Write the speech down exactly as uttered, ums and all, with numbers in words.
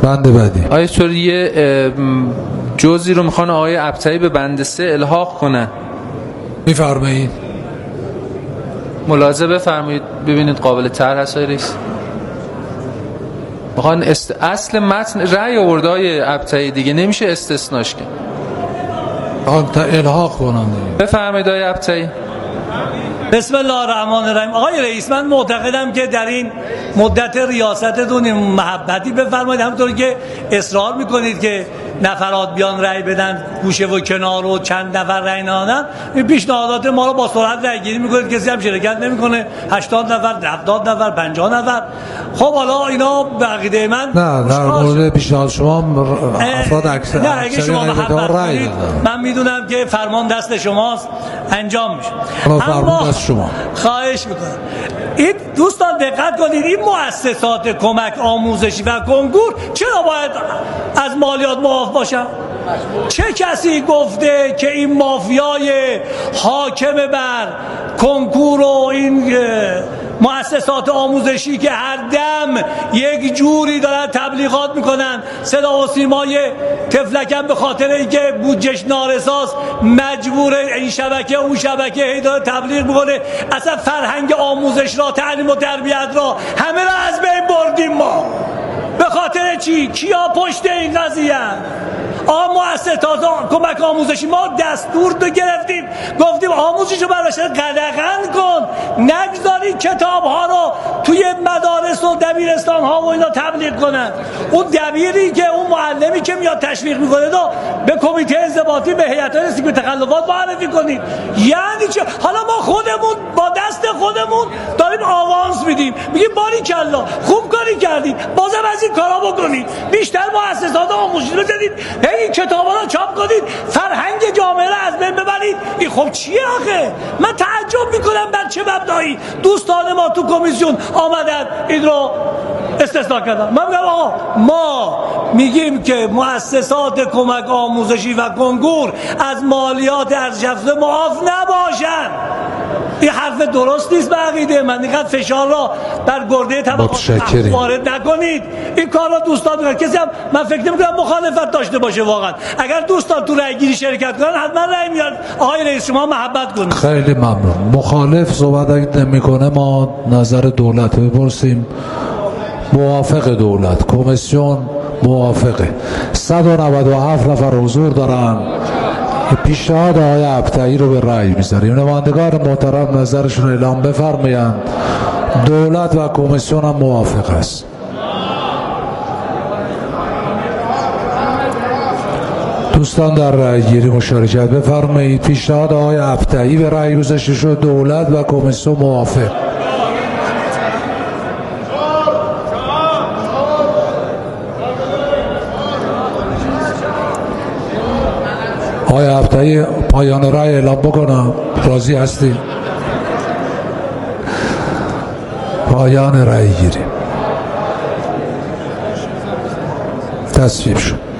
بند بعدی. آیا طور یه جزئی رو میخوان آقای ابطحی به بند سه الحاق کنن؟ میفرمایید. ملاحظه بفرمایید ببینید قابل طرح هست آقای رئیس. میخوان است... اصل متن رأی آورده آقای ابطحی دیگه، نمیشه استثناش کرد. آن تا الحاق کنن. بفرمایید آقای ابطحی. بسم الله الرحمن الرحیم. آقای رئیس، من معتقدم که در این مدت ریاستتون محبتی بفرمایید، همونطور که اصرار میکنید که نفرات بیان رأی بدن گوشه و کنار و چند نفر رأی ندادن، این پیشنهادات ما رو با سرعت رأی گیری میکنید، کسی هم شرکت نمیکنه، هشتاد نفر، هفتاد نفر، پنجاه نفر. خب حالا اینا به عقیده من نه در مورد پیشنهاد شما افراد اکثر نه اگه شما محبت کنید، من میدونم که فرمان دست شماست، انجام میشه. فرمان دست شما. خواهش میکنم این دوستان دقت کنید، این مؤسسات کمک آموزشی و کنکور چرا باید از مالیات معاف باشن؟ چه کسی گفته که این مافیای حاکم بر کنکور و این مؤسسات آموزشی که هر دم یک جوری دارن تبلیغات میکنن، صدا و سیمای تفلکن به خاطر اینکه بودجش نارساست مجبور این شبکه اون شبکه هی داره تبلیغ میکنه، اصلا فرهنگ آموزش را، تعلیم و تربیت را همه را از بین بردیم ما. به خاطر چی؟ کیا پشت این قضیه؟ آ مؤسسات کمک آموزشی ما دستور دو گرفتیم، گفتیم آموزشو براش قدغن کن، نگذاری کتاب ها رو توی مدارس و دبیرستان ها و اینا تبلیغ کنن. اون دبیری که اون معلمی که میاد تشویق میکنه دو به کمیته انضباطی، به هیئت رئیس به تخلفات معرفی کنید. یعنی چه؟ حالا ما خودمون با دست خودمون داریم آوانس میدیم، میگیم باری کلا خوب کاری کردید، بازم از این کارا بکنید، بیشتر مؤسسات آموزشی بزنید، این کتابا رو چاپ کنید، فرهنگ جامعه رو از بین ببرید. این خب چیه آخه؟ من تعجب میکنم بر چه مبنایی دوستان ما تو کمیسیون آمدن این رو استثناء کردن. من میگم آقا ما میگیم که مؤسسات کمک آموزشی و کنکور از مالیات ارزش‌افزوده معاف نباشن. این حرف درست نیست به عقیده من. اینقدر فشار را بر گرده طبقات وارد نکنید. این کار را دوستان میکنن. کسی هم من فکر نمیکنم مخالفت داشته باشه واقعا. اگر دوستان تو رأی گیری شرکت کنن حتما رأی میاد. آقای رئیس شما محبت کنید. خیلی ممنون. مخالف صحبت اگه نمیکنه ما نظر دولت بپرسیم. موافق دولت، کمیسیون موافقه. صد و نود و هفت نفر حضور دارن. پیشنهاد آقای ابطحی رو به رأی میذاریم. نمایندگان محترم نظرشون اعلام بفرمایند. دولت و کمیسیون هم موافق است. دوستان در رأی گیری مشارکت بفرمایید. پیشنهاد آقای ابطحی به رأی گذاشته شد. دولت و کمیسیون موافق. آقای ابطحی پایان رأی اعلام بکنم. راضی هستی؟ پایان رأی گیری تصویب شد.